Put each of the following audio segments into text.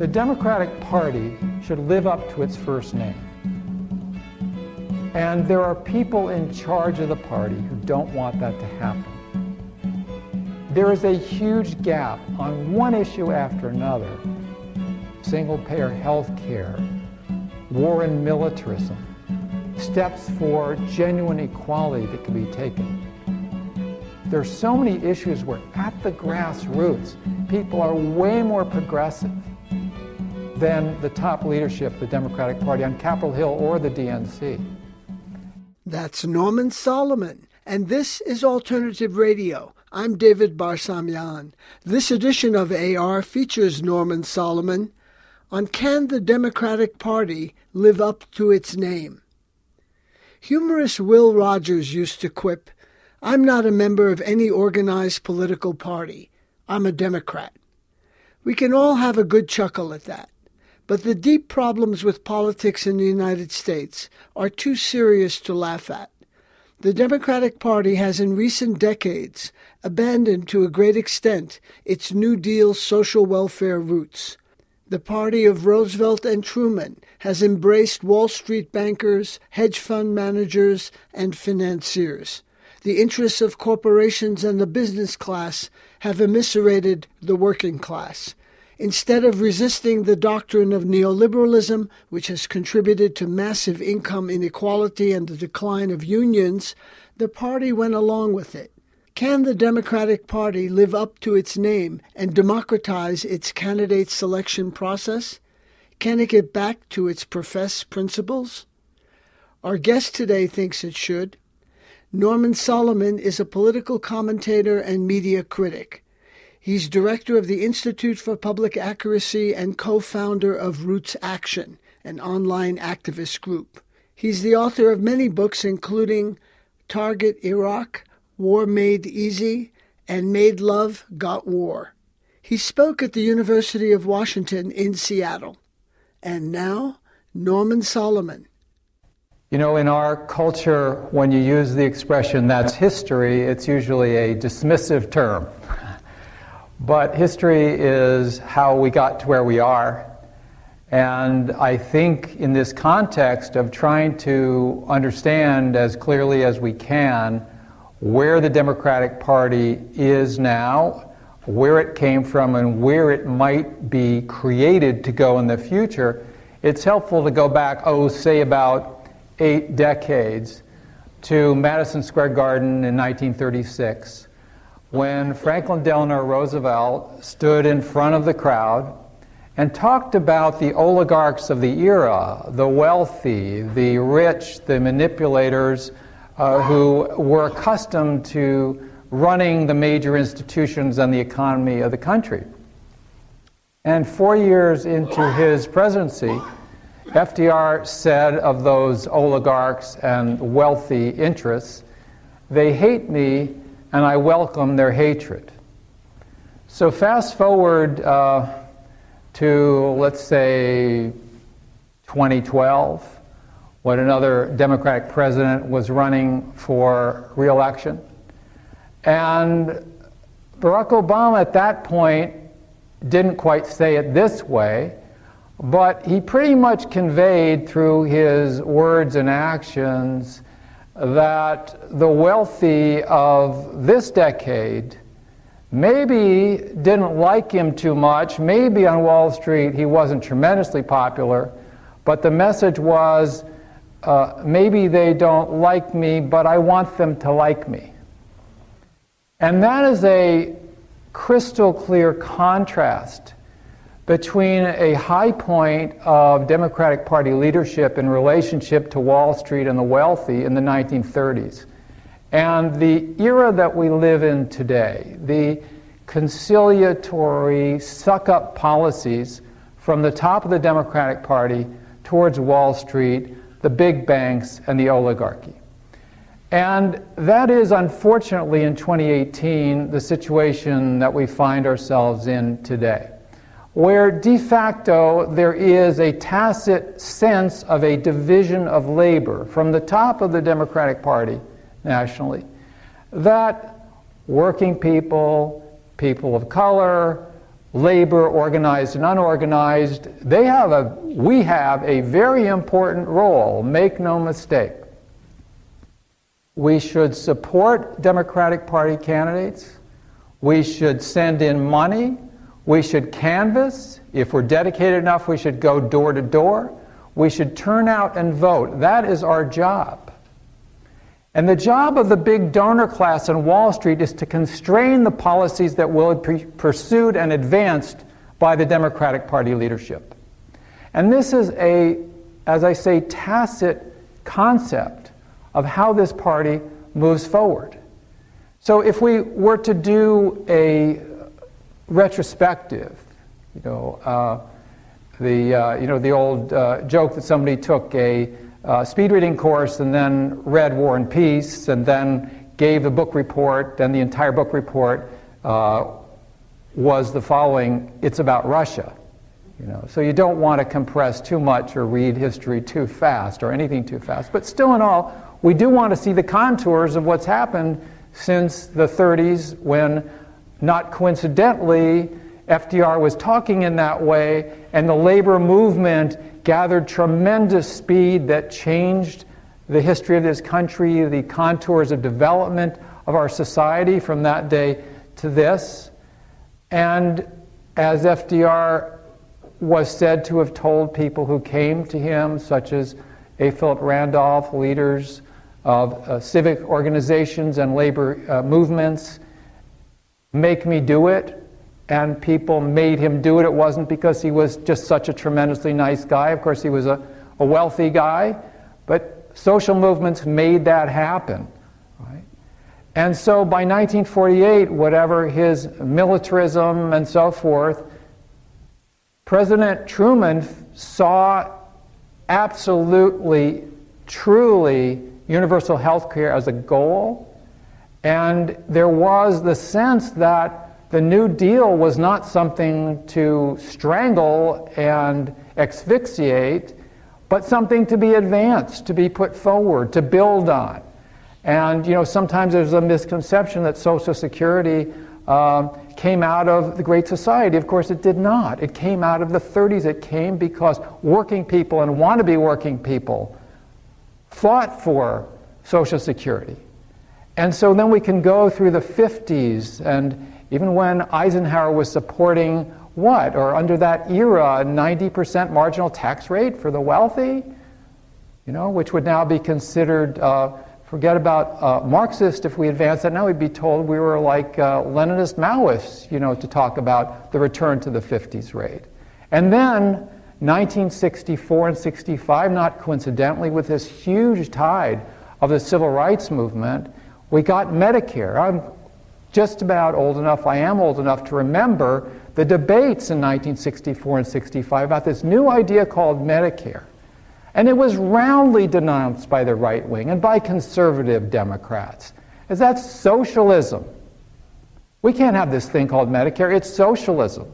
The Democratic Party should live up to its first name. And there are people in charge of the party who don't want that to happen. There is a huge gap on one issue after another: single-payer health care, war and militarism, steps for genuine equality that can be taken. There are so many issues where at the grassroots, people are way more progressive than the top leadership of the Democratic Party on Capitol Hill or the DNC. That's Norman Solomon, and this is Alternative Radio. I'm David Barsamian. This edition of AR features Norman Solomon on Can the Democratic Party Live Up to Its Name? Humorist Will Rogers used to quip, "I'm not a member of any organized political party. I'm a Democrat." We can all have a good chuckle at that. But the deep problems with politics in the United States are too serious to laugh at. The Democratic Party has in recent decades abandoned to a great extent its New Deal social welfare roots. The party of Roosevelt and Truman has embraced Wall Street bankers, hedge fund managers, and financiers. The interests of corporations and the business class have eviscerated the working class. Instead of resisting the doctrine of neoliberalism, which has contributed to massive income inequality and the decline of unions, the party went along with it. Can the Democratic Party live up to its name and democratize its candidate selection process? Can it get back to its professed principles? Our guest today thinks it should. Norman Solomon is a political commentator and media critic. He's director of the Institute for Public Accuracy and co-founder of Roots Action, an online activist group. He's the author of many books, including Target Iraq, War Made Easy, and Made Love, Got War. He spoke at the University of Washington in Seattle. And now, Norman Solomon. You know, in our culture, when you use the expression, "that's history," it's usually a dismissive term. But history is how we got to where we are. And I think in this context of trying to understand as clearly as we can where the Democratic Party is now, where it came from, and where it might be created to go in the future, it's helpful to go back, say about 8 decades to Madison Square Garden in 1936. When Franklin Delano Roosevelt stood in front of the crowd and talked about the oligarchs of the era, the wealthy, the rich, the manipulators who were accustomed to running the major institutions and the economy of the country. And 4 years into his presidency, FDR said of those oligarchs and wealthy interests, "They hate me, and I welcome their hatred." So fast forward to, let's say, 2012, when another Democratic president was running for re-election. And Barack Obama at that point didn't quite say it this way, but he pretty much conveyed through his words and actions that the wealthy of this decade maybe didn't like him too much. Maybe on Wall Street he wasn't tremendously popular, but the message was, maybe they don't like me, but I want them to like me. And that is a crystal clear contrast between a high point of Democratic Party leadership in relationship to Wall Street and the wealthy in the 1930s, and the era that we live in today, the conciliatory suck-up policies from the top of the Democratic Party towards Wall Street, the big banks, and the oligarchy. And that is, unfortunately, in 2018, the situation that we find ourselves in today, where de facto there is a tacit sense of a division of labor from the top of the Democratic Party nationally, that working people, people of color, labor, organized and unorganized, we have a very important role, make no mistake. We should support Democratic Party candidates. We should send in money. We should canvass. If we're dedicated enough, we should go door to door. We should turn out and vote. That is our job. And the job of the big donor class on Wall Street is to constrain the policies that will be pursued and advanced by the Democratic Party leadership. And this is as I say, tacit concept of how this party moves forward. So if we were to do a retrospective, the old joke that somebody took a speed reading course and then read War and Peace and then gave the book report, and the entire book report was the following: it's about Russia. So you don't want to compress too much or read history too fast or anything too fast. But still in all, we do want to see the contours of what's happened since the 30s, when, not coincidentally, FDR was talking in that way, and the labor movement gathered tremendous speed that changed the history of this country, the contours of development of our society from that day to this. And as FDR was said to have told people who came to him, such as A. Philip Randolph, leaders of civic organizations and labor movements, make me do it. And people made him do it. It wasn't because he was just such a tremendously nice guy. Of course, he was a wealthy guy. But social movements made that happen. Right? And so by 1948, whatever his militarism and so forth, President Truman saw absolutely, truly universal health care as a goal. And there was the sense that the New Deal was not something to strangle and asphyxiate, but something to be advanced, to be put forward, to build on. And sometimes there's a misconception that Social Security came out of the Great Society. Of course, it did not. It came out of the 30s. It came because working people and wannabe working people fought for Social Security. And so then we can go through the 50s, and even when Eisenhower was supporting or under that era, 90% marginal tax rate for the wealthy, which would now be considered, forget about Marxist if we advance that. Now we'd be told we were like Leninist Maoists, to talk about the return to the 50s rate. And then 1964 and 65, not coincidentally, with this huge tide of the civil rights movement, we got Medicare. I'm just about old enough, I am old enough to remember the debates in 1964 and 65 about this new idea called Medicare. And it was roundly denounced by the right wing and by conservative Democrats, as that's socialism. We can't have this thing called Medicare, it's socialism.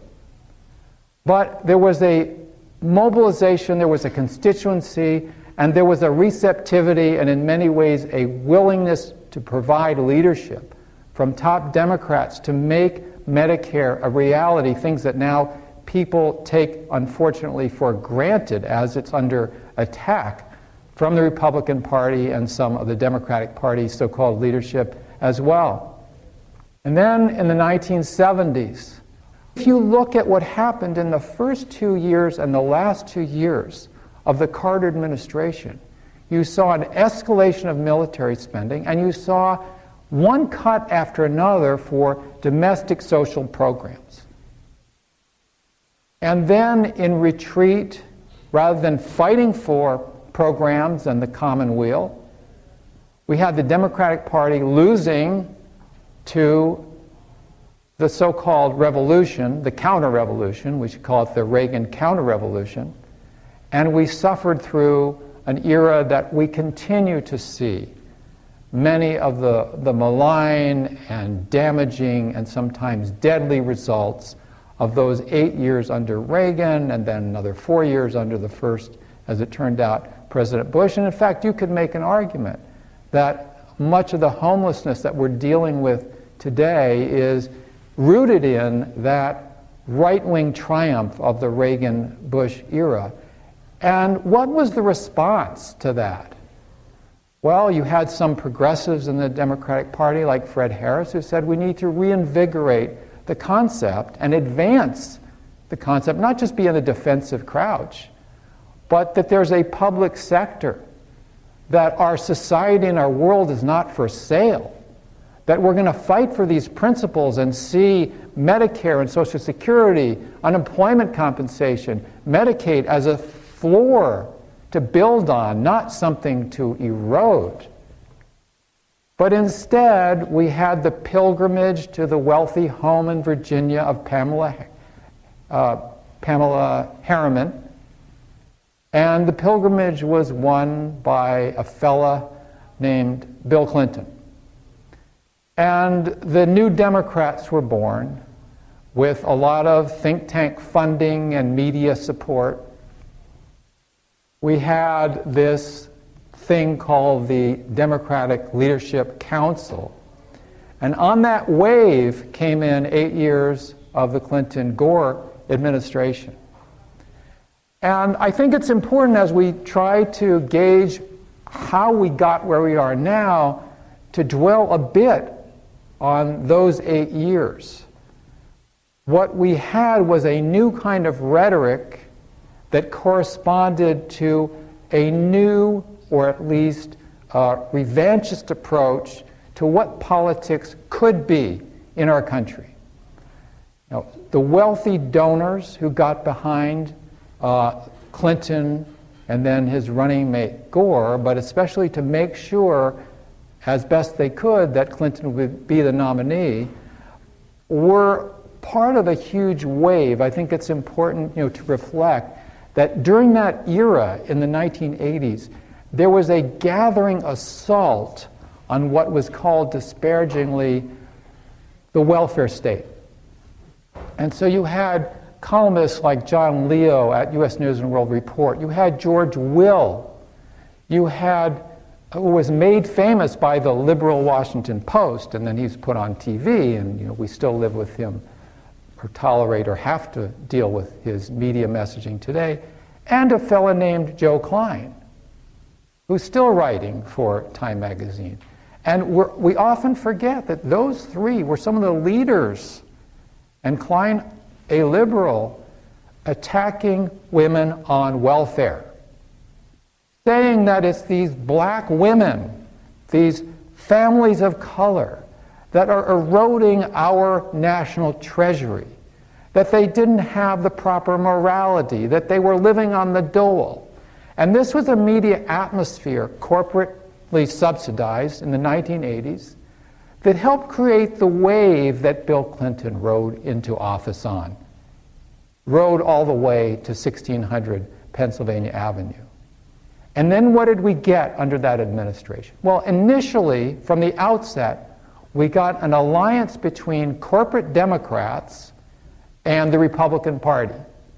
But there was a mobilization, there was a constituency, and there was a receptivity, and in many ways a willingness to provide leadership from top Democrats to make Medicare a reality, things that now people take, unfortunately, for granted as it's under attack from the Republican Party and some of the Democratic Party's so-called leadership as well. And then in the 1970s, if you look at what happened in the first 2 years and the last 2 years of the Carter administration, you saw an escalation of military spending, and you saw one cut after another for domestic social programs. And then in retreat, rather than fighting for programs and the commonweal, we had the Democratic Party losing to the so-called revolution, the counter-revolution, we should call it the Reagan counter-revolution, and we suffered through an era that we continue to see many of the malign and damaging and sometimes deadly results of those 8 years under Reagan and then another 4 years under the first, as it turned out, President Bush. And in fact, you could make an argument that much of the homelessness that we're dealing with today is rooted in that right-wing triumph of the Reagan-Bush era. And what was the response to that? Well, you had some progressives in the Democratic Party, like Fred Harris, who said we need to reinvigorate the concept and advance the concept, not just be in a defensive crouch, but that there's a public sector, that our society and our world is not for sale, that we're going to fight for these principles and see Medicare and Social Security, unemployment compensation, Medicaid as a floor to build on, not something to erode. But instead, we had the pilgrimage to the wealthy home in Virginia of Pamela Harriman. And the pilgrimage was won by a fella named Bill Clinton. And the New Democrats were born with a lot of think tank funding and media support. We had this thing called the Democratic Leadership Council. And on that wave came in 8 years of the Clinton-Gore administration. And I think it's important as we try to gauge how we got where we are now to dwell a bit on those 8 years. What we had was a new kind of rhetoric that corresponded to a new, or at least revanchist approach to what politics could be in our country. Now, the wealthy donors who got behind Clinton and then his running mate Gore, but especially to make sure, as best they could, that Clinton would be the nominee, were part of a huge wave. I think it's important, to reflect that during that era in the 1980s, there was a gathering assault on what was called disparagingly the welfare state. And so you had columnists like John Leo at U.S. News and World Report. You had George Will. You had, who was made famous by the liberal Washington Post, and then he's put on TV, and we still live with him, or tolerate or have to deal with his media messaging today, and a fellow named Joe Klein, who's still writing for Time magazine. And we often forget that those three were some of the leaders, and Klein, a liberal, attacking women on welfare, saying that it's these black women, these families of color, that are eroding our national treasury, that they didn't have the proper morality, that they were living on the dole. And this was a media atmosphere, corporately subsidized in the 1980s, that helped create the wave that Bill Clinton rode into office on, rode all the way to 1600 Pennsylvania Avenue. And then what did we get under that administration? Well, initially, from the outset, we got an alliance between corporate Democrats and the Republican Party.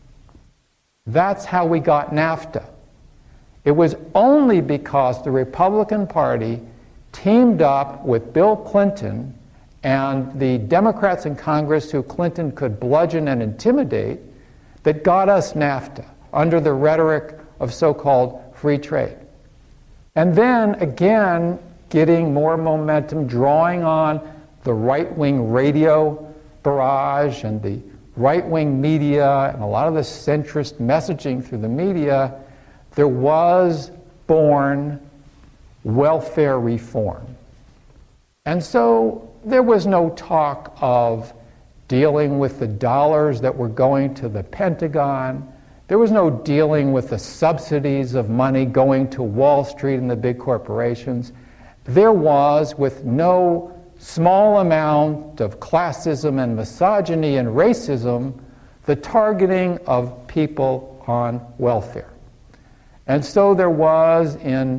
That's how we got NAFTA. It was only because the Republican Party teamed up with Bill Clinton and the Democrats in Congress who Clinton could bludgeon and intimidate that got us NAFTA under the rhetoric of so-called free trade. And then, again, getting more momentum, drawing on the right-wing radio barrage and the right-wing media and a lot of the centrist messaging through the media, there was born welfare reform. And so there was no talk of dealing with the dollars that were going to the Pentagon. There was no dealing with the subsidies of money going to Wall Street and the big corporations. There was, with no small amount of classism and misogyny and racism, the targeting of people on welfare. And so there was, in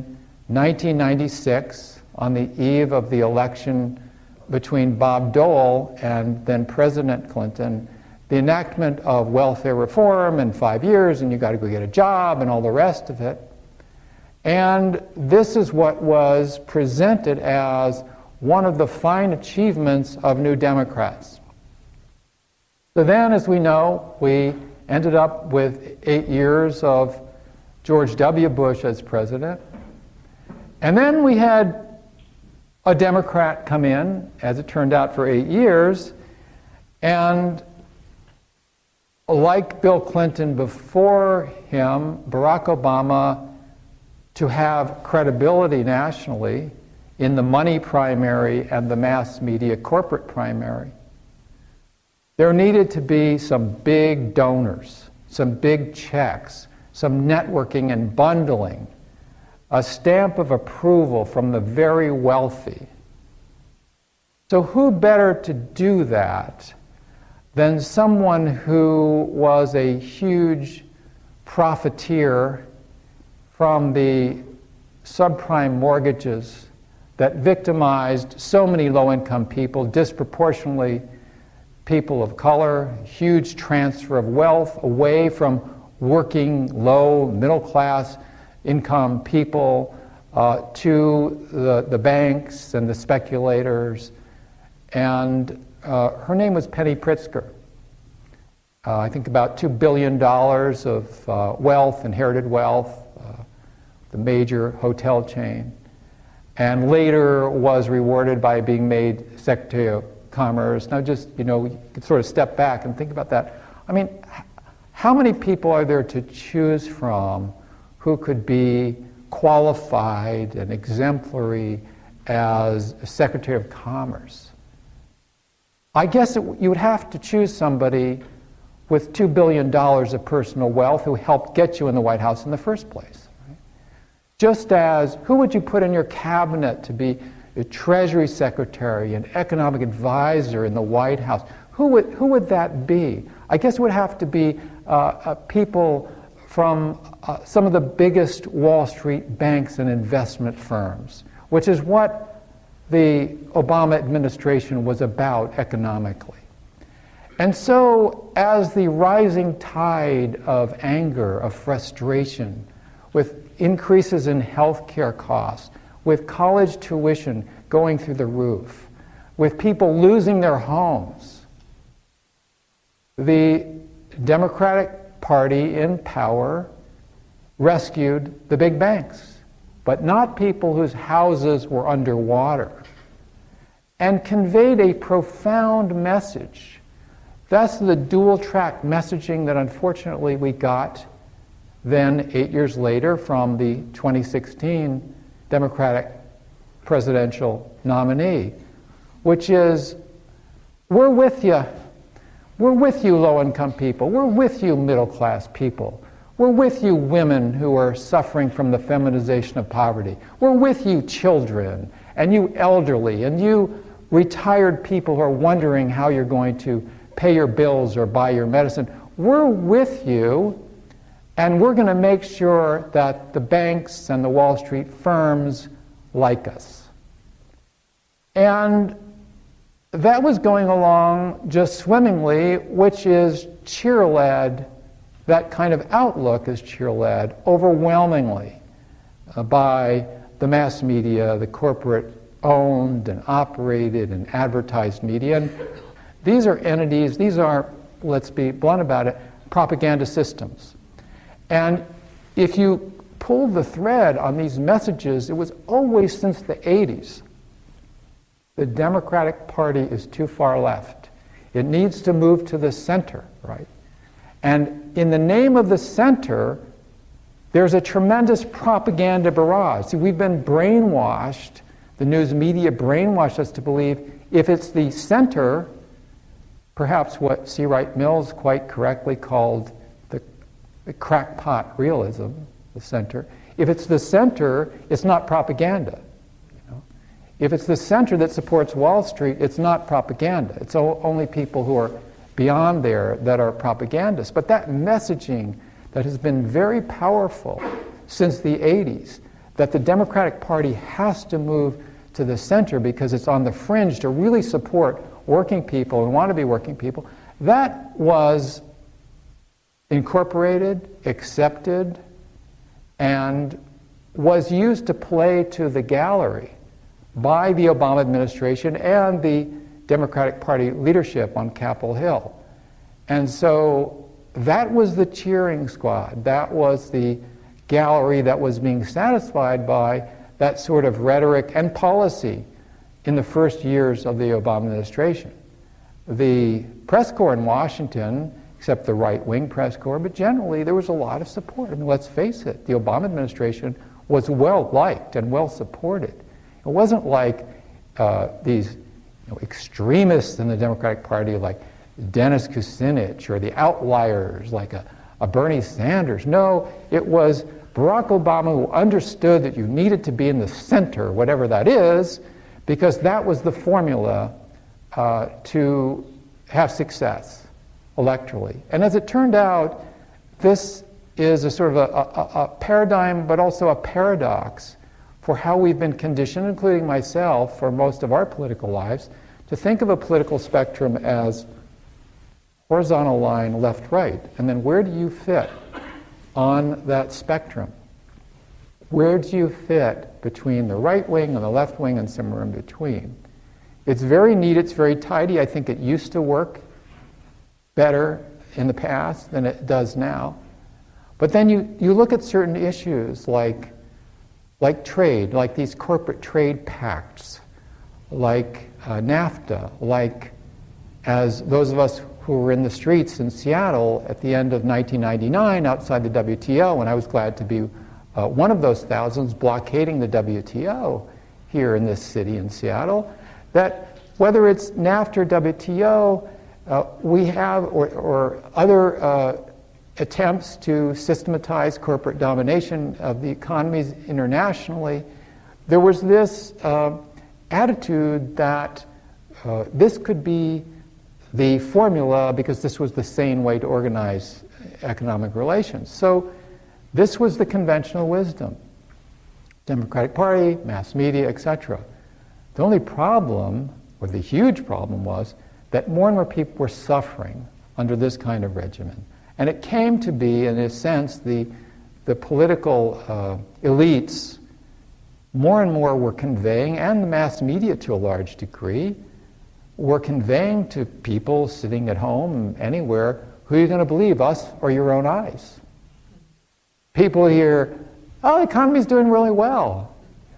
1996, on the eve of the election between Bob Dole and then President Clinton, the enactment of welfare reform in 5 years, and you got to go get a job and all the rest of it. And this is what was presented as one of the fine achievements of New Democrats. So then, as we know, we ended up with 8 years of George W. Bush as president. And then we had a Democrat come in, as it turned out, for 8 years. And like Bill Clinton before him, Barack Obama, to have credibility nationally in the money primary and the mass media corporate primary, there needed to be some big donors, some big checks, some networking and bundling, a stamp of approval from the very wealthy. So who better to do that than someone who was a huge profiteer from the subprime mortgages that victimized so many low-income people, disproportionately people of color, huge transfer of wealth away from working, low, middle-class income people to the banks and the speculators. And her name was Penny Pritzker. I think about $2 billion of wealth, inherited wealth, the major hotel chain, and later was rewarded by being made Secretary of Commerce. Now just, you could sort of step back and think about that. I mean, how many people are there to choose from who could be qualified and exemplary as Secretary of Commerce? I guess you would have to choose somebody with $2 billion of personal wealth who helped get you in the White House in the first place. Right? Just as, who would you put in your cabinet to be a Treasury Secretary, an economic advisor in the White House? Who would that be? I guess it would have to be people from some of the biggest Wall Street banks and investment firms, which is what the Obama administration was about economically. And so, as the rising tide of anger, of frustration, with increases in healthcare costs, with college tuition going through the roof, with people losing their homes, the Democratic Party in power rescued the big banks, but not people whose houses were underwater, and conveyed a profound message. That's the dual-track messaging that unfortunately we got then 8 years later from the 2016 Democratic presidential nominee, which is, we're with you. We're with you, low-income people. We're with you, middle-class people. We're with you, women who are suffering from the feminization of poverty. We're with you, children, and you elderly, and you retired people who are wondering how you're going to pay your bills or buy your medicine. We're with you, and we're going to make sure that the banks and the Wall Street firms like us. And that was going along just swimmingly, which is cheerled, that kind of outlook is cheerled overwhelmingly by the mass media, the corporate owned and operated and advertised media. And these are entities, these are, let's be blunt about it, propaganda systems. And if you pull the thread on these messages, it was always since the 80s. The Democratic Party is too far left. It needs to move to the center, right? And in the name of the center, there's a tremendous propaganda barrage. See, we've been brainwashed, the news media brainwashed us to believe if it's the center, perhaps what C. Wright Mills quite correctly called the crackpot realism, the center. If it's the center, it's not propaganda. If it's the center that supports Wall Street, it's not propaganda. It's only people who are beyond there that are propagandists. But that messaging that has been very powerful since the 80s, that the Democratic Party has to move to the center because it's on the fringe to really support working people and want to be working people, that was incorporated, accepted, and was used to play to the gallery by the Obama administration and the Democratic Party leadership on Capitol Hill. And so that was the cheering squad. That was the gallery that was being satisfied by that sort of rhetoric and policy in the first years of the Obama administration. The press corps in Washington, except the right-wing press corps, but generally there was a lot of support. I mean, let's face it, the Obama administration was well-liked and well-supported. It wasn't like these extremists in the Democratic Party like Dennis Kucinich or the outliers like a Bernie Sanders. No, it was Barack Obama who understood that you needed to be in the center, whatever that is, because that was the formula to have success electorally. And as it turned out, this is a sort of a paradigm, but also a paradox for how we've been conditioned, including myself, for most of our political lives, to think of a political spectrum as horizontal line left-right. And then where do you fit on that spectrum? Where do you fit between the right wing and the left wing and somewhere in between? It's very neat, it's very tidy. I think it used to work better in the past than it does now. But then you look at certain issues like trade, like these corporate trade pacts, like NAFTA, like as those of us who were in the streets in Seattle at the end of 1999 outside the WTO, and I was glad to be one of those thousands blockading the WTO here in this city in Seattle, that whether it's NAFTA or WTO, we have, or other attempts to systematize corporate domination of the economies internationally, there was this attitude that this could be the formula because this was the sane way to organize economic relations. So this was the conventional wisdom. Democratic Party, mass media, etc. The only problem, or the huge problem, was that more and more people were suffering under this kind of regimen. And it came to be, in a sense, the political elites more and more were conveying, and the mass media to a large degree, were conveying to people sitting at home, anywhere, who are you going to believe, us or your own eyes? People hear, oh, the economy's doing really well.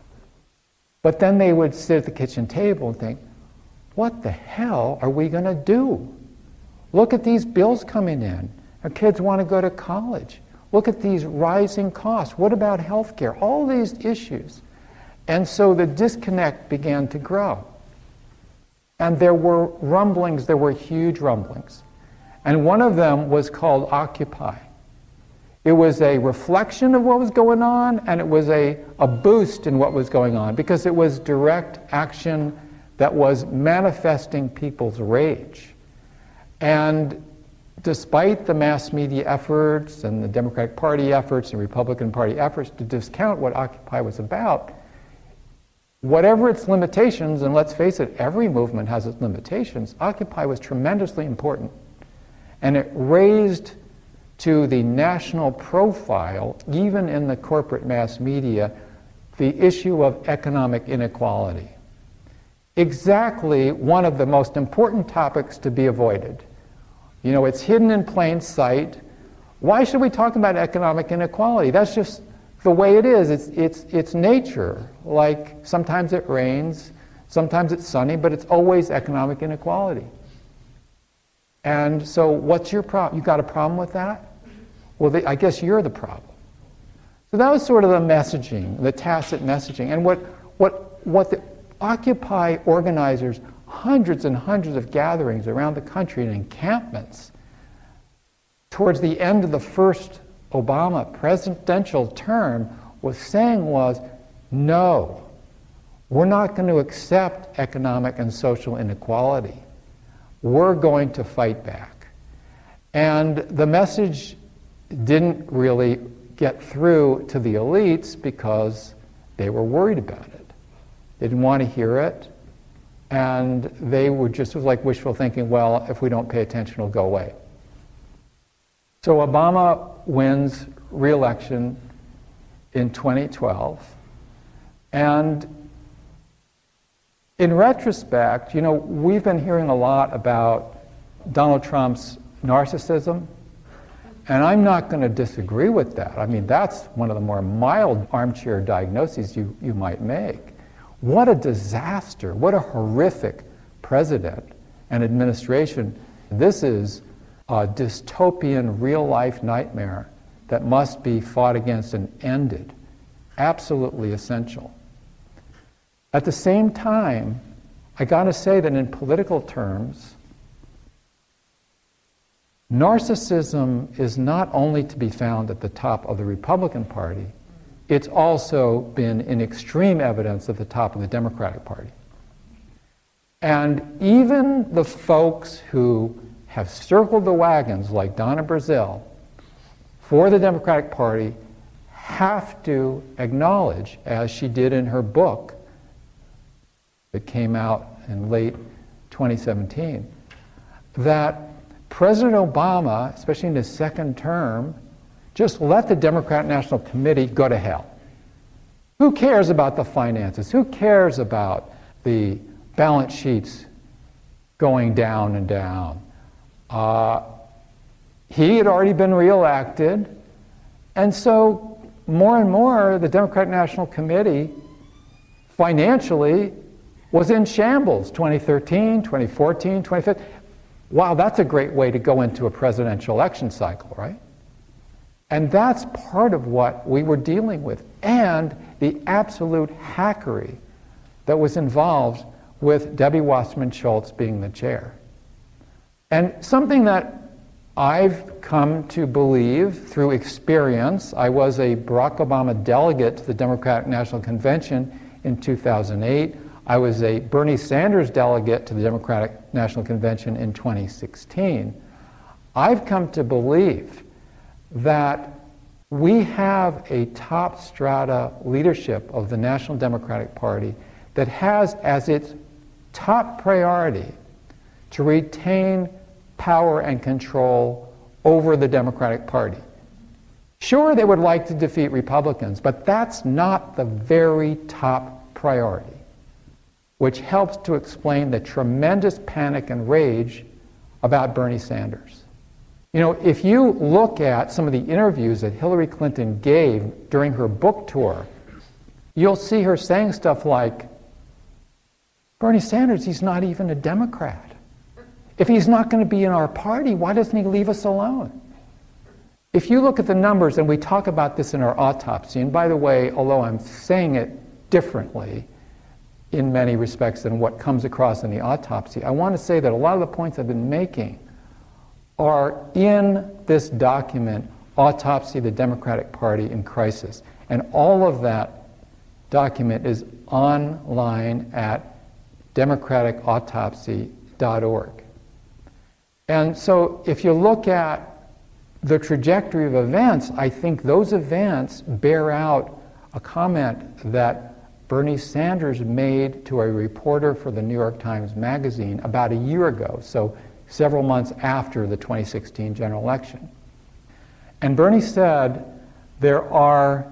But then they would sit at the kitchen table and think, what the hell are we going to do? Look at these bills coming in. Our kids want to go to college. Look at these rising costs. What about health care? All these issues. And so the disconnect began to grow. And there were rumblings, there were huge rumblings. And one of them was called Occupy. It was a reflection of what was going on, and it was a boost in what was going on, because it was direct action that was manifesting people's rage. And despite the mass media efforts and the Democratic Party efforts and Republican Party efforts to discount what Occupy was about, whatever its limitations, and let's face it, every movement has its limitations, Occupy was tremendously important. And it raised to the national profile, even in the corporate mass media, the issue of economic inequality. Exactly one of the most important topics to be avoided. You know, it's hidden in plain sight. Why should we talk about economic inequality? That's just the way it is. It's nature. Like, sometimes it rains, sometimes it's sunny, but it's always economic inequality. And so what's your problem? You got a problem with that? Well, I guess you're the problem. So that was sort of the messaging, the tacit messaging. And what the Occupy organizers, hundreds and hundreds of gatherings around the country and encampments, towards the end of the first Obama presidential term, was saying was, no, we're not going to accept economic and social inequality. We're going to fight back. And the message didn't really get through to the elites because they were worried about it. They didn't want to hear it. And they were just, it was like wishful thinking, well, if we don't pay attention, it'll go away. So Obama wins re-election in 2012. And in retrospect, you know, we've been hearing a lot about Donald Trump's narcissism. And I'm not going to disagree with that. I mean, that's one of the more mild armchair diagnoses you might make. What a disaster. What a horrific president and administration. This is a dystopian real-life nightmare that must be fought against and ended. Absolutely essential. At the same time, I got to say that in political terms, narcissism is not only to be found at the top of the Republican Party, it's also been in extreme evidence at the top of the Democratic Party. And even the folks who have circled the wagons, like Donna Brazile, for the Democratic Party, have to acknowledge, as she did in her book that came out in late 2017, that President Obama, especially in his second term, just let the Democratic National Committee go to hell. Who cares about the finances? Who cares about the balance sheets going down and down? He had already been reelected, and so more and more the Democratic National Committee financially was in shambles. 2013, 2014, 2015. Wow, that's a great way to go into a presidential election cycle, right? And that's part of what we were dealing with, and the absolute hackery that was involved with Debbie Wasserman Schultz being the chair. And something that I've come to believe through experience, I was a Barack Obama delegate to the Democratic National Convention in 2008. I was a Bernie Sanders delegate to the Democratic National Convention in 2016. I've come to believe that we have a top strata leadership of the National Democratic Party that has as its top priority to retain power and control over the Democratic Party. Sure, they would like to defeat Republicans, but that's not the very top priority, which helps to explain the tremendous panic and rage about Bernie Sanders. You know, if you look at some of the interviews that Hillary Clinton gave during her book tour, you'll see her saying stuff like, Bernie Sanders, he's not even a Democrat. If he's not going to be in our party, why doesn't he leave us alone? If you look at the numbers, and we talk about this in our autopsy, and by the way, although I'm saying it differently in many respects than what comes across in the autopsy, I want to say that a lot of the points I've been making are in this document, Autopsy of the Democratic Party in Crisis. And all of that document is online at democraticautopsy.org. And so if you look at the trajectory of events, I think those events bear out a comment that Bernie Sanders made to a reporter for the New York Times Magazine about a year ago, so several months after the 2016 general election. And Bernie said, there are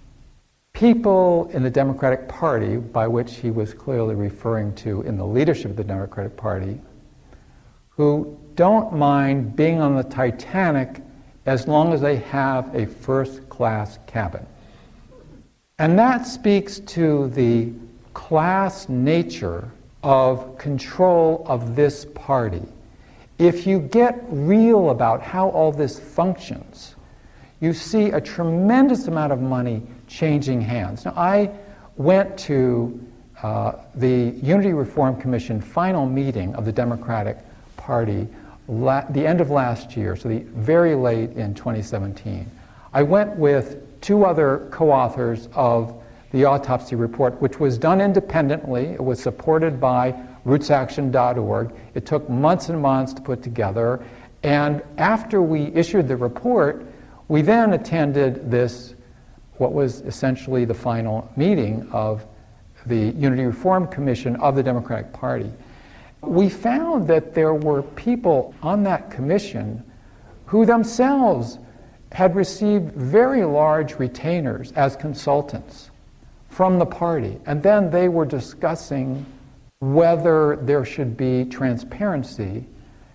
people in the Democratic Party, by which he was clearly referring to in the leadership of the Democratic Party, who don't mind being on the Titanic as long as they have a first-class cabin. And that speaks to the class nature of control of this party. If you get real about how all this functions, you see a tremendous amount of money changing hands. Now, I went to the Unity Reform Commission final meeting of the Democratic Party the end of last year, so very late in 2017. I went with two other co-authors of the autopsy report, which was done independently. It was supported by rootsaction.org. It took months and months to put together. And after we issued the report, we then attended this, what was essentially the final meeting of the Unity Reform Commission of the Democratic Party. We found that there were people on that commission who themselves had received very large retainers as consultants from the party. And then they were discussing whether there should be transparency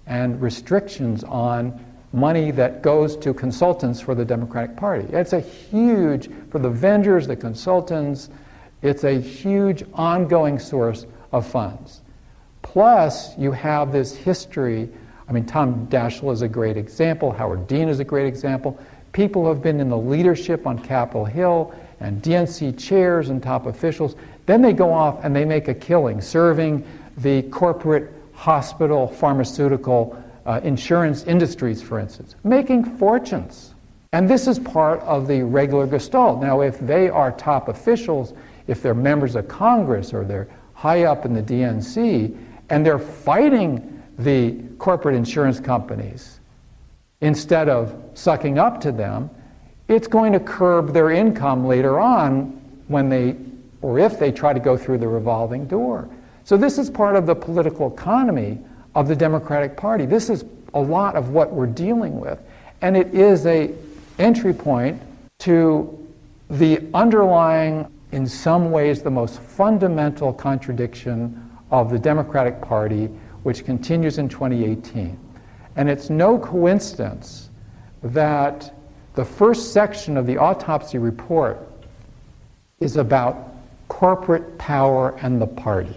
and restrictions on money that goes to consultants for the Democratic Party. It's a huge, for the vendors, the consultants, it's a huge ongoing source of funds. Plus, you have this history. I mean, Tom Daschle is a great example. Howard Dean is a great example. People who have been in the leadership on Capitol Hill and DNC chairs and top officials, then they go off and they make a killing serving the corporate hospital, pharmaceutical, insurance industries, for instance, making fortunes. And this is part of the regular gestalt. Now, if they are top officials, if they're members of Congress or they're high up in the DNC, and they're fighting the corporate insurance companies instead of sucking up to them, it's going to curb their income later on when they, or if they try to go through the revolving door. So this is part of the political economy of the Democratic Party. This is a lot of what we're dealing with. And it is an entry point to the underlying, in some ways, the most fundamental contradiction of the Democratic Party, which continues in 2018. And it's no coincidence that the first section of the autopsy report is about corporate power and the party.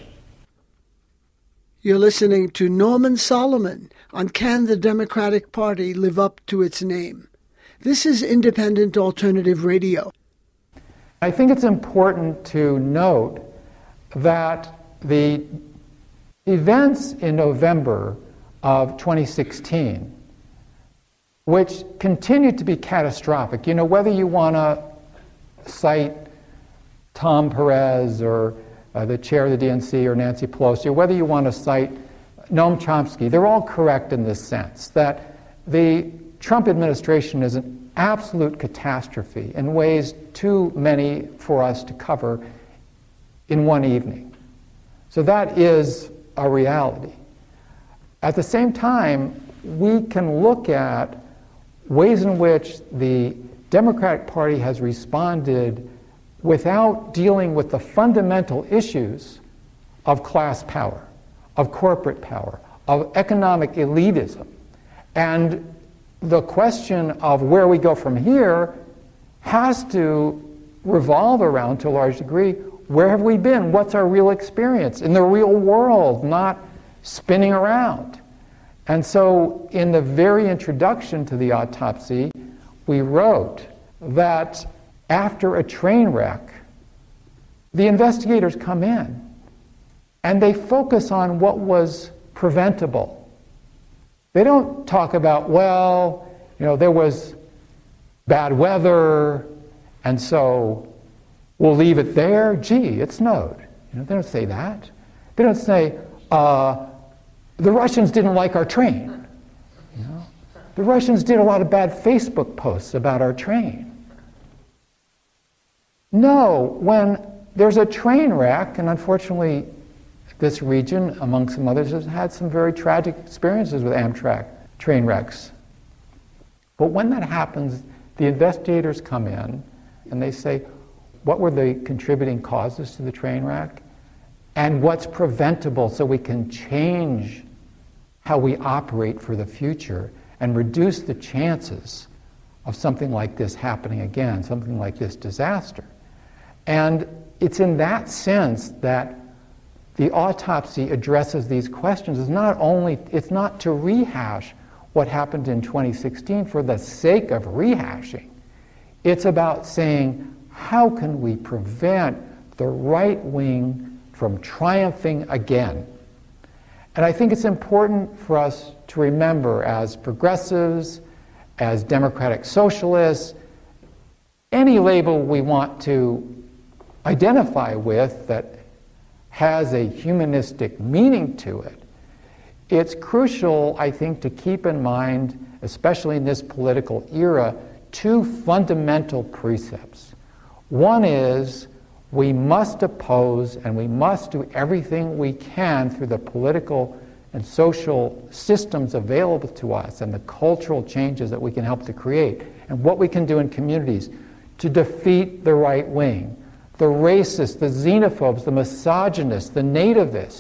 You're listening to Norman Solomon on Can the Democratic Party Live Up to Its Name? This is Independent Alternative Radio. I think it's important to note that the events in November of 2016, which continued to be catastrophic, you know, whether you want to cite Tom Perez or the chair of the DNC or Nancy Pelosi, or whether you want to cite Noam Chomsky, they're all correct in this sense, that the Trump administration is an absolute catastrophe in ways too many for us to cover in one evening. So that is a reality. At the same time, we can look at ways in which the Democratic Party has responded without dealing with the fundamental issues of class power, of corporate power, of economic elitism. And the question of where we go from here has to revolve around, to a large degree, where have we been? What's our real experience in the real world, not spinning around? And so in the very introduction to the autopsy, we wrote that after a train wreck, the investigators come in and they focus on what was preventable. They don't talk about, well, you know, there was bad weather and so we'll leave it there. Gee, it snowed. You know, they don't say that. They don't say, the Russians didn't like our train. You know? The Russians did a lot of bad Facebook posts about our train. No, when there's a train wreck, and unfortunately this region, among some others, has had some very tragic experiences with Amtrak train wrecks. But when that happens, the investigators come in and they say, what were the contributing causes to the train wreck? And what's preventable so we can change how we operate for the future and reduce the chances of something like this happening again, something like this disaster. And it's in that sense that the autopsy addresses these questions. It's not to rehash what happened in 2016 for the sake of rehashing. It's about saying, how can we prevent the right wing from triumphing again? And I think it's important for us to remember, as progressives, as democratic socialists, any label we want to identify with that has a humanistic meaning to it, it's crucial, I think, to keep in mind, especially in this political era, two fundamental precepts. One is we must oppose and we must do everything we can through the political and social systems available to us and the cultural changes that we can help to create and what we can do in communities to defeat the right wing, the racists, the xenophobes, the misogynists, the nativists,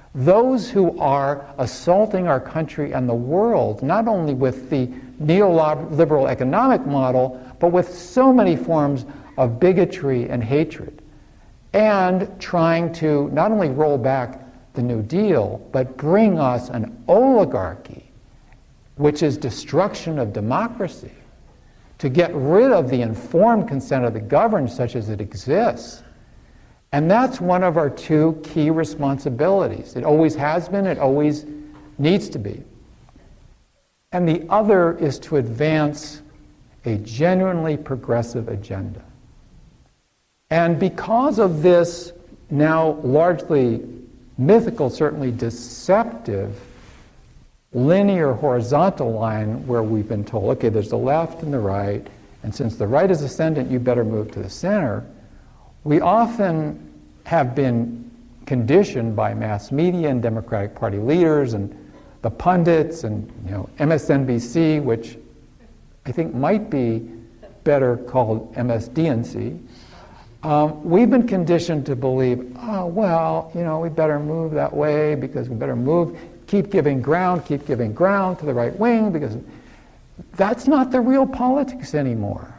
Those who are assaulting our country and the world, not only with the neoliberal economic model, but with so many forms of bigotry and hatred, and trying to not only roll back the New Deal, but bring us an oligarchy, which is destruction of democracy, to get rid of the informed consent of the governed such as it exists. And that's one of our two key responsibilities. It always has been, it always needs to be. And the other is to advance a genuinely progressive agenda. And because of this now largely mythical, certainly deceptive, linear horizontal line where we've been told, okay, there's the left and the right, and since the right is ascendant, you better move to the center, we often have been conditioned by mass media and Democratic Party leaders and the pundits and MSNBC, which I think might be better called MSDNC. We've been conditioned to believe, we better move that way because we better keep giving ground to the right wing, because that's not the real politics anymore,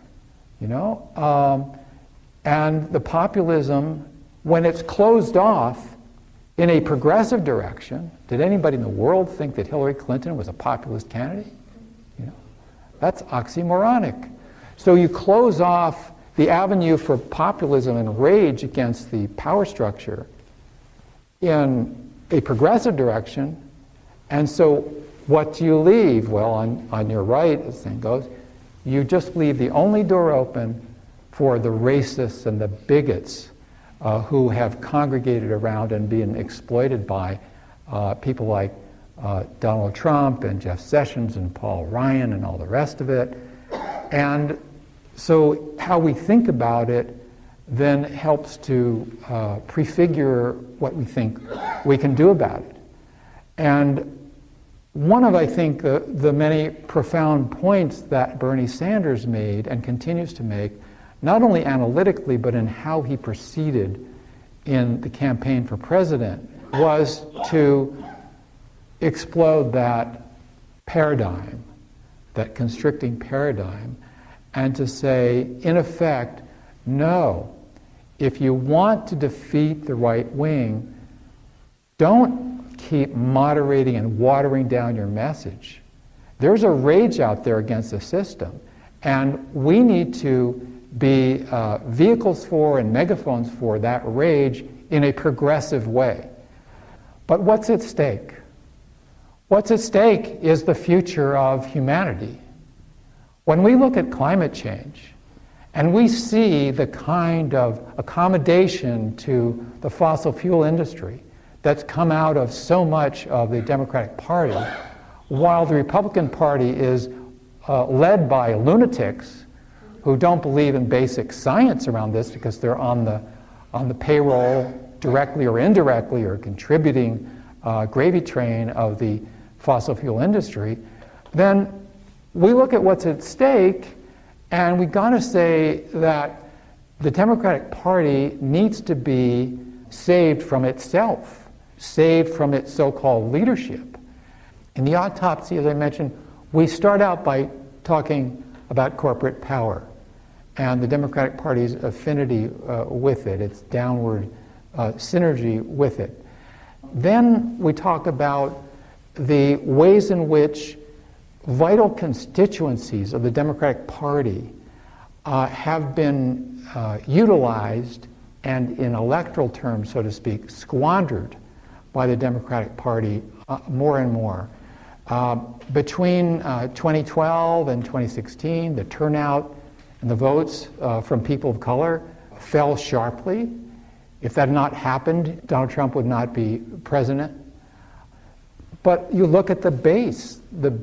and the populism, when it's closed off in a progressive direction, did anybody in the world think that Hillary Clinton was a populist candidate? That's oxymoronic. So you close off the avenue for populism and rage against the power structure in a progressive direction, and so what do you leave? Well, on your right, as the saying goes, you just leave the only door open for the racists and the bigots who have congregated around and been exploited by people like Donald Trump and Jeff Sessions and Paul Ryan and all the rest of it. And so how we think about it then helps to prefigure what we think we can do about it. And one of, I think, the many profound points that Bernie Sanders made and continues to make, not only analytically, but in how he proceeded in the campaign for president, was to explode that paradigm, that constricting paradigm, and to say, in effect, no, if you want to defeat the right wing, don't keep moderating and watering down your message. There's a rage out there against the system, and we need to be vehicles for and megaphones for that rage in a progressive way. But what's at stake? What's at stake is the future of humanity. When we look at climate change and we see the kind of accommodation to the fossil fuel industry that's come out of so much of the Democratic Party, while the Republican Party is led by lunatics who don't believe in basic science around this because they're on the payroll directly or indirectly or contributing gravy train of the fossil fuel industry, then we look at what's at stake and we got to say that the Democratic Party needs to be saved from itself, saved from its so-called leadership. In the autopsy, as I mentioned, we start out by talking about corporate power and the Democratic Party's affinity with it, its downward synergy with it. Then we talk about the ways in which vital constituencies of the Democratic Party have been utilized and, in electoral terms, so to speak, squandered by the Democratic Party more and more. Between 2012 and 2016, the turnout and the votes from people of color fell sharply. If that had not happened, Donald Trump would not be president. But you look at the base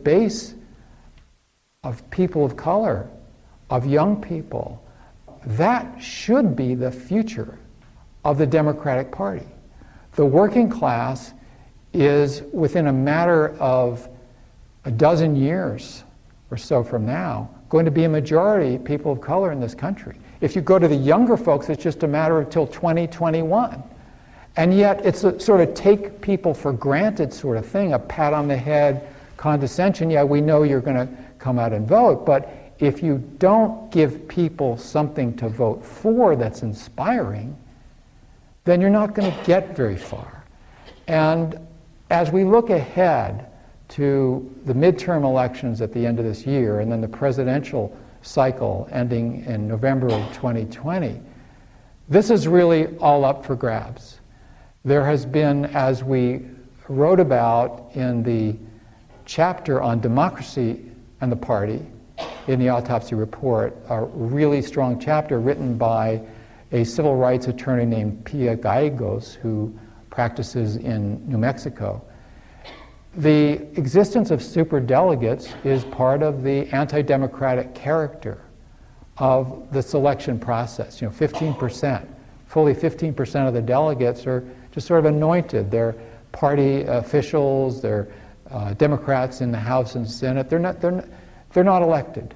of people of color, of young people, that should be the future of the Democratic Party. The working class is, within a matter of a dozen years or so from now, going to be a majority people of color in this country. If you go to the younger folks, it's just a matter of till 2021. And yet it's a sort of take people for granted sort of thing, a pat on the head, condescension. Yeah, we know you're going to come out and vote, but if you don't give people something to vote for that's inspiring, then you're not going to get very far. And as we look ahead to the midterm elections at the end of this year and then the presidential cycle ending in November of 2020, this is really all up for grabs. There has been, as we wrote about in the chapter on democracy and the party in the autopsy report, a really strong chapter written by a civil rights attorney named Pia Gallegos, who practices in New Mexico. The existence of superdelegates is part of the anti-democratic character of the selection process. 15%, fully 15% of the delegates are just sort of anointed. They're party officials, they're Democrats in the House and Senate. They're not elected,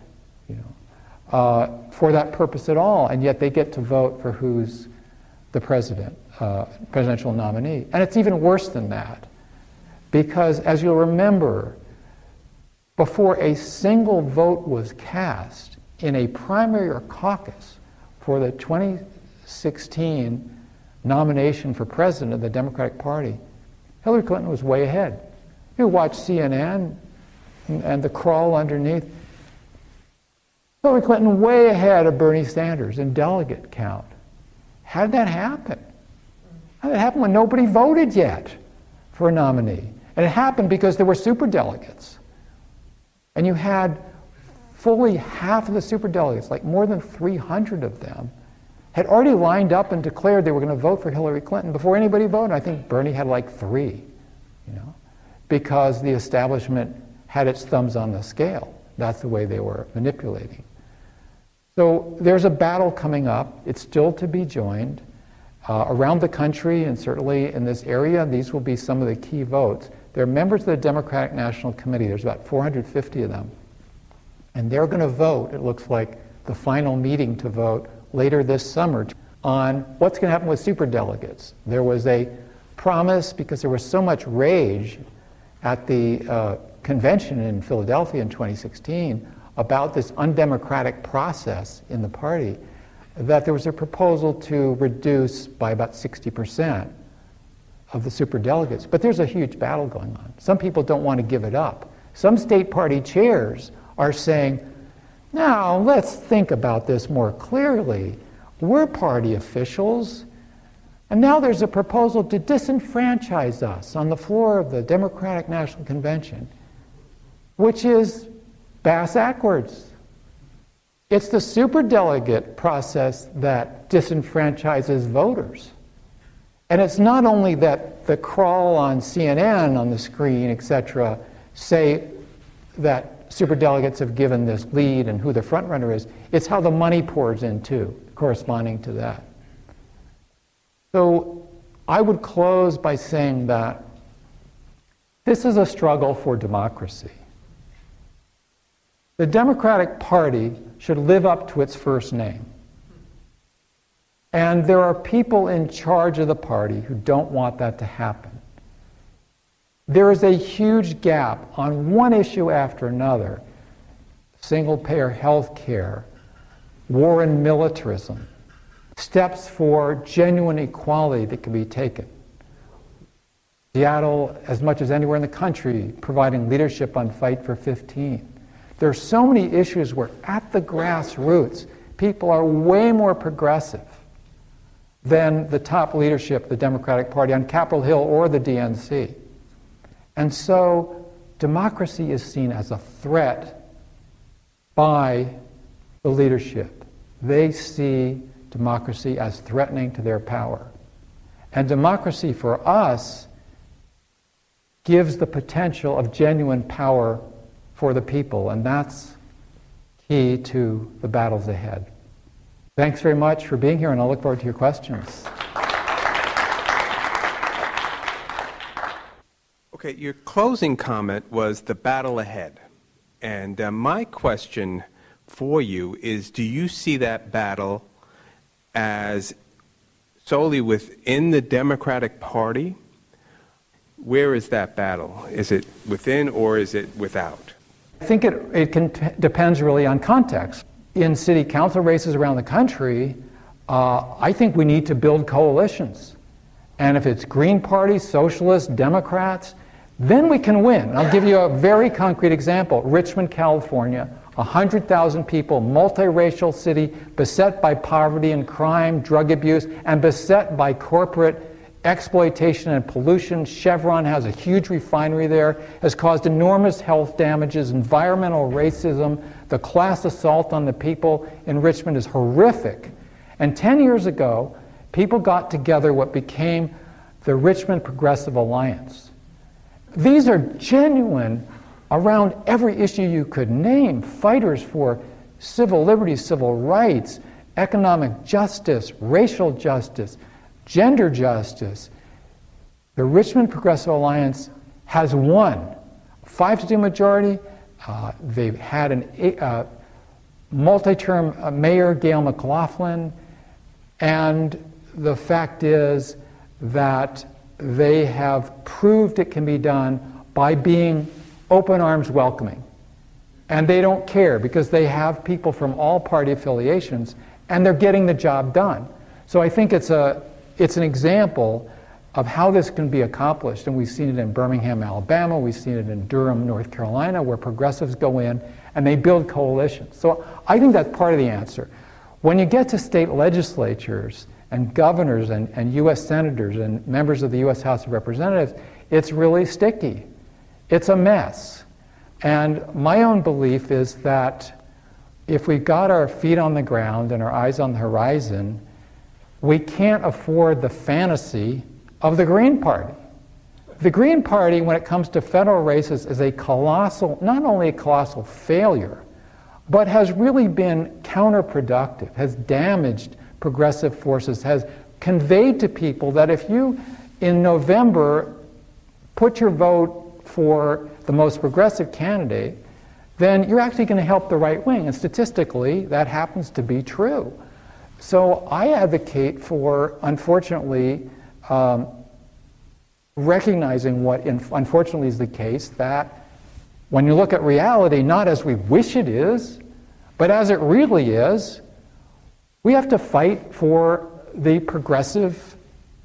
for that purpose at all, and yet they get to vote for who's the presidential nominee. And it's even worse than that, because as you'll remember, before a single vote was cast in a primary or caucus for the 2016 nomination for president of the Democratic Party, Hillary Clinton was way ahead. You watch CNN and the crawl underneath. Hillary Clinton way ahead of Bernie Sanders in delegate count. How did that happen? How did it happen when nobody voted yet for a nominee? And it happened because there were superdelegates. And you had fully half of the superdelegates, like more than 300 of them, had already lined up and declared they were going to vote for Hillary Clinton before anybody voted. I think Bernie had like 3, because the establishment had its thumbs on the scale. That's the way they were manipulating. So there's a battle coming up. It's still to be joined. Around the country, and certainly in this area, these will be some of the key votes. There are members of the Democratic National Committee. There's about 450 of them. And they're going to vote, it looks like, the final meeting to vote later this summer on what's going to happen with superdelegates. There was a promise, because there was so much rage at the convention in Philadelphia in 2016 about this undemocratic process in the party, that there was a proposal to reduce by about 60% of the superdelegates. But there's a huge battle going on. Some people don't want to give it up. Some state party chairs are saying, now let's think about this more clearly. We're party officials, and now there's a proposal to disenfranchise us on the floor of the Democratic National Convention, which is bass-ackwards. It's the superdelegate process that disenfranchises voters. And it's not only that the crawl on CNN, on the screen, etc., say that superdelegates have given this lead and who the front runner is. It's how the money pours in, too, corresponding to that. So I would close by saying that this is a struggle for democracy. The Democratic Party should live up to its first name. And there are people in charge of the party who don't want that to happen. There is a huge gap on one issue after another: single-payer health care, war and militarism, steps for genuine equality that can be taken. Seattle, as much as anywhere in the country, providing leadership on Fight for 15. There are so many issues where, at the grassroots, people are way more progressive than the top leadership of the Democratic Party on Capitol Hill or the DNC. And so democracy is seen as a threat by the leadership. They see democracy as threatening to their power. And democracy for us gives the potential of genuine power for the people, and that's key to the battles ahead. Thanks very much for being here, and I'll look forward to your questions. Okay, your closing comment was the battle ahead. And my question for you is, do you see that battle as solely within the Democratic Party? Where is that battle? Is it within or is it without? I think it depends really on context. In city council races around the country, I think we need to build coalitions. And if it's Green Party, Socialists, Democrats, then we can win. I'll give you a very concrete example. Richmond, California, 100,000 people, multiracial city, beset by poverty and crime, drug abuse, and beset by corporate exploitation and pollution. Chevron has a huge refinery there, has caused enormous health damages, environmental racism. The class assault on the people in Richmond is horrific. And 10 years ago, people got together what became the Richmond Progressive Alliance. These are genuine, around every issue you could name, fighters for civil liberties, civil rights, economic justice, racial justice, gender justice. The Richmond Progressive Alliance has won 5-2 majority. They've had a multi-term mayor, Gail McLaughlin, and the fact is that they have proved it can be done by being open arms welcoming. And they don't care because they have people from all party affiliations and they're getting the job done. So I think it's an example of how this can be accomplished, and we've seen it in Birmingham, Alabama, we've seen it in Durham, North Carolina, where progressives go in and they build coalitions. So I think that's part of the answer. When you get to state legislatures and governors and U.S. senators and members of the U.S. House of Representatives, it's really sticky. It's a mess. And my own belief is that if we've got our feet on the ground and our eyes on the horizon, we can't afford the fantasy of the Green Party. The Green Party, when it comes to federal races, is a colossal, not only a colossal failure, but has really been counterproductive, has damaged progressive forces, has conveyed to people that if you, in November, put your vote for the most progressive candidate, then you're actually going to help the right wing. And statistically, that happens to be true. So I advocate for, unfortunately, recognizing what unfortunately is the case, that when you look at reality, not as we wish it is, but as it really is, we have to fight for the progressive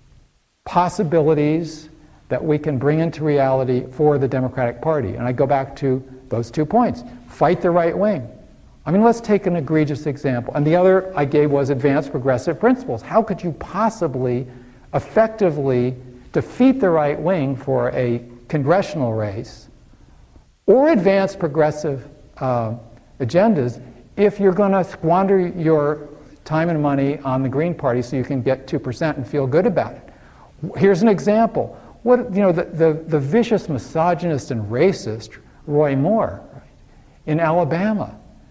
possibilities that we can bring into reality for the Democratic Party. And I go back to those 2 points. Fight the right wing. I mean, let's take an egregious example. And the other I gave was advanced progressive principles. How could you possibly effectively defeat the right wing for a congressional race or advance progressive agendas if you're going to squander your time and money on the Green Party so you can get 2% and feel good about it? Here's an example. The vicious misogynist and racist Roy Moore, right, in Alabama.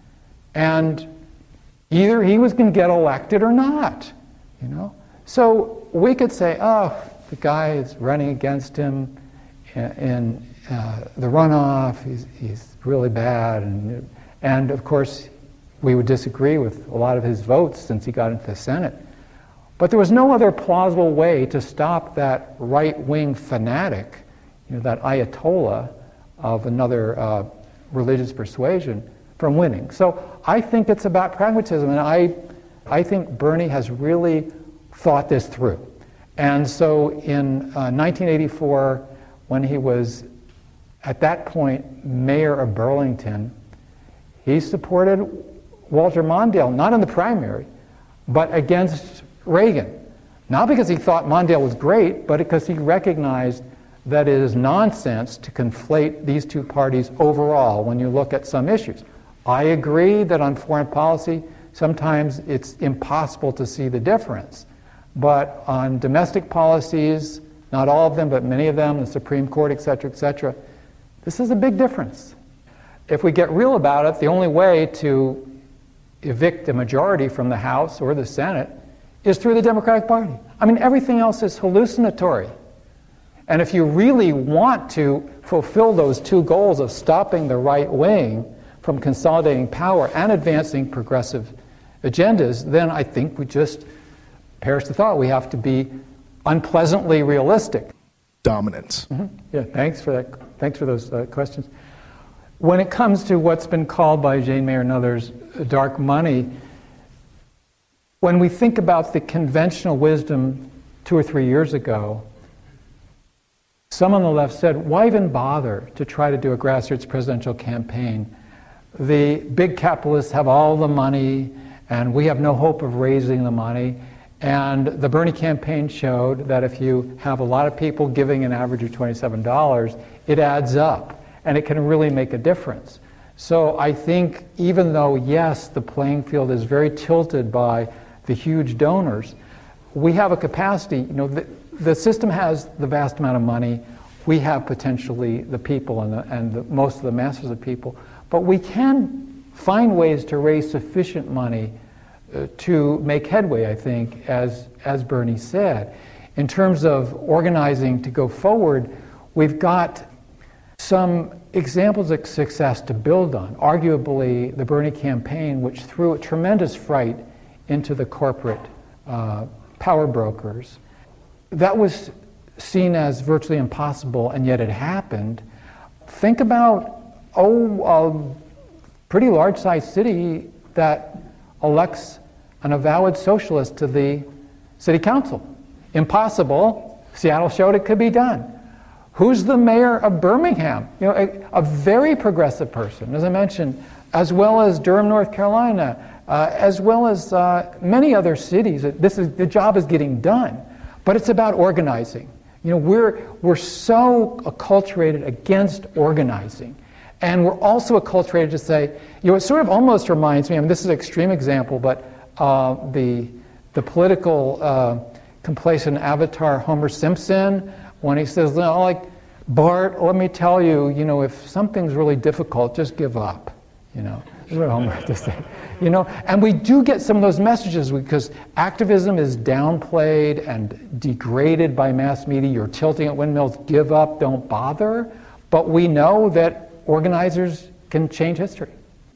And either he was going to get elected or not, you know. So we could say, oh, the guy is running against him in the runoff. He's really bad, and of course we would disagree with a lot of his votes since he got into the Senate. But there was no other plausible way to stop that right-wing fanatic, you know, that Ayatollah of another religious persuasion, from winning. So I think it's about pragmatism, and I think Bernie has really thought this through. And so in 1984, when he was, at that point, mayor of Burlington, he supported Walter Mondale, not in the primary, but against Reagan. Not because he thought Mondale was great, but because he recognized that it is nonsense to conflate these two parties overall when you look at some issues. I agree that on foreign policy, sometimes it's impossible to see the difference. But on domestic policies, not all of them, but many of them, the Supreme Court, et cetera, this is a big difference. If we get real about it, the only way to evict a majority from the House or the Senate is through the Democratic Party. I mean, everything else is hallucinatory. And if you really want to fulfill those two goals of stopping the right wing from consolidating power and advancing progressive agendas, then I think we just perish the thought. We have to be unpleasantly realistic. Dominance. Yeah, thanks for that. Thanks for those questions. When it comes to what's been called by Jane Mayer and others dark money, when we think about the conventional wisdom 2 or 3 years ago, some on the left said, why even bother to try to do a grassroots presidential campaign? The big capitalists have all the money, and we have no hope of raising the money. And the Bernie campaign showed that if you have a lot of people giving an average of $27, it adds up, and it can really make a difference. So I think even though, yes, the playing field is very tilted by the huge donors, we have a capacity. The system has the vast amount of money. We have potentially the people and most of the masses of people. But we can find ways to raise sufficient money to make headway, I think, as Bernie said. In terms of organizing to go forward, we've got some examples of success to build on. Arguably, the Bernie campaign, which threw a tremendous fright into the corporate power brokers, that was seen as virtually impossible, and yet it happened. Think about, a pretty large-sized city that elects an avowed socialist to the city council. Impossible. Seattle showed it could be done. Who's the mayor of Birmingham? A very progressive person, as I mentioned, as well as Durham, North Carolina, as well as many other cities. The job is getting done, but it's about organizing. We're so acculturated against organizing. And we're also acculturated to say, it sort of almost reminds me, this is an extreme example, but the political complacent avatar Homer Simpson, when he says, Bart, let me tell you, if something's really difficult, just give up. This is what Homer had to say. And we do get some of those messages because activism is downplayed and degraded by mass media. You're tilting at windmills, give up, don't bother. But we know that organizers can change history.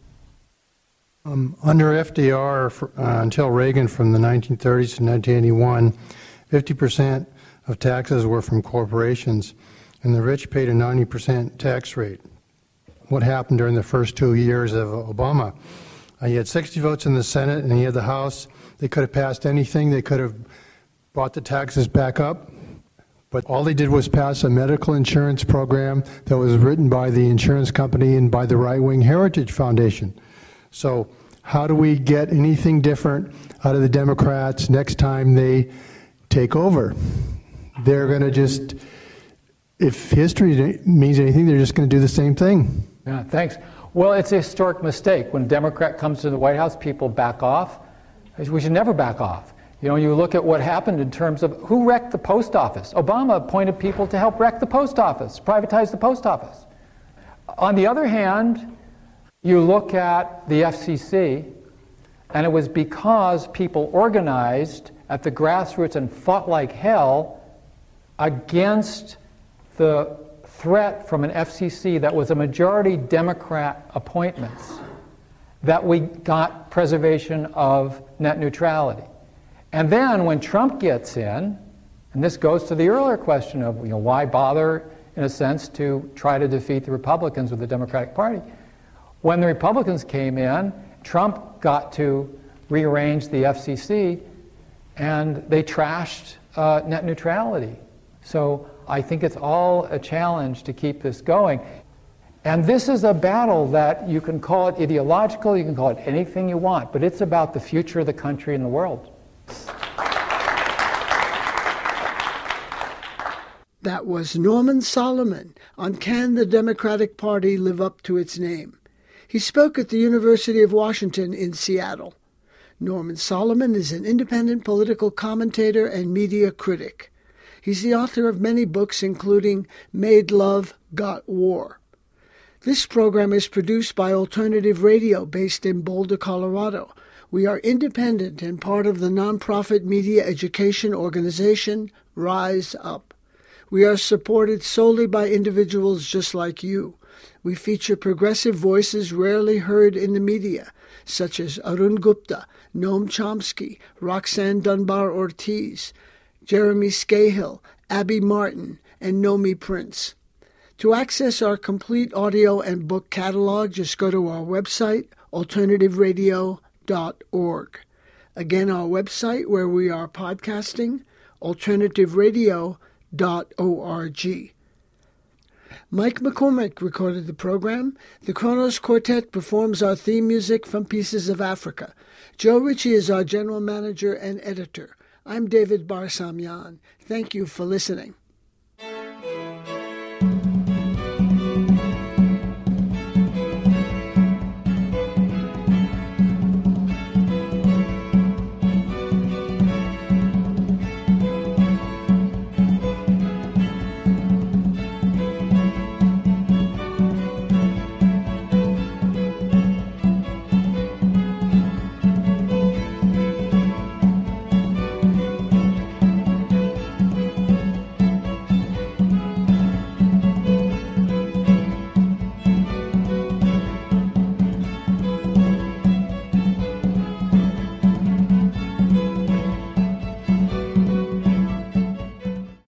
Under FDR, until Reagan from the 1930s to 1981, 50% of taxes were from corporations, and the rich paid a 90% tax rate. What happened during the first 2 years of Obama? He had 60 votes in the Senate, and he had the House. They could have passed anything. They could have brought the taxes back up. But all they did was pass a medical insurance program that was written by the insurance company and by the right-wing Heritage Foundation. So how do we get anything different out of the Democrats next time they take over? They're going to just, if history means anything, they're just going to do the same thing. Yeah, thanks. Well, it's a historic mistake. When a Democrat comes to the White House, people back off. We should never back off. You look at what happened in terms of who wrecked the post office. Obama appointed people to help wreck the post office, privatize the post office. On the other hand, you look at the FCC, and it was because people organized at the grassroots and fought like hell against the threat from an FCC that was a majority Democrat appointments that we got preservation of net neutrality. And then when Trump gets in, and this goes to the earlier question of why bother, in a sense, to try to defeat the Republicans with the Democratic Party. When the Republicans came in, Trump got to rearrange the FCC, and they trashed net neutrality. So I think it's all a challenge to keep this going. And this is a battle that you can call it ideological, you can call it anything you want, but it's about the future of the country and the world. That was Norman Solomon on Can the Democratic Party Live Up to Its Name? He spoke at the University of Washington in Seattle. Norman Solomon is an independent political commentator and media critic. He's the author of many books, including Made Love, Got War. This program is produced by Alternative Radio based in Boulder, Colorado. We are independent and part of the nonprofit media education organization Rise Up. We are supported solely by individuals just like you. We feature progressive voices rarely heard in the media, such as Arun Gupta, Noam Chomsky, Roxanne Dunbar-Ortiz, Jeremy Scahill, Abby Martin, and Nomi Prince. To access our complete audio and book catalog, just go to our website, alternativeradio.org. Again, our website where we are podcasting, alternativeradio.org. Mike McCormick recorded the program. The Kronos Quartet performs our theme music from Pieces of Africa. Joe Ritchie is our general manager and editor. I'm David Barsamyan. Thank you for listening.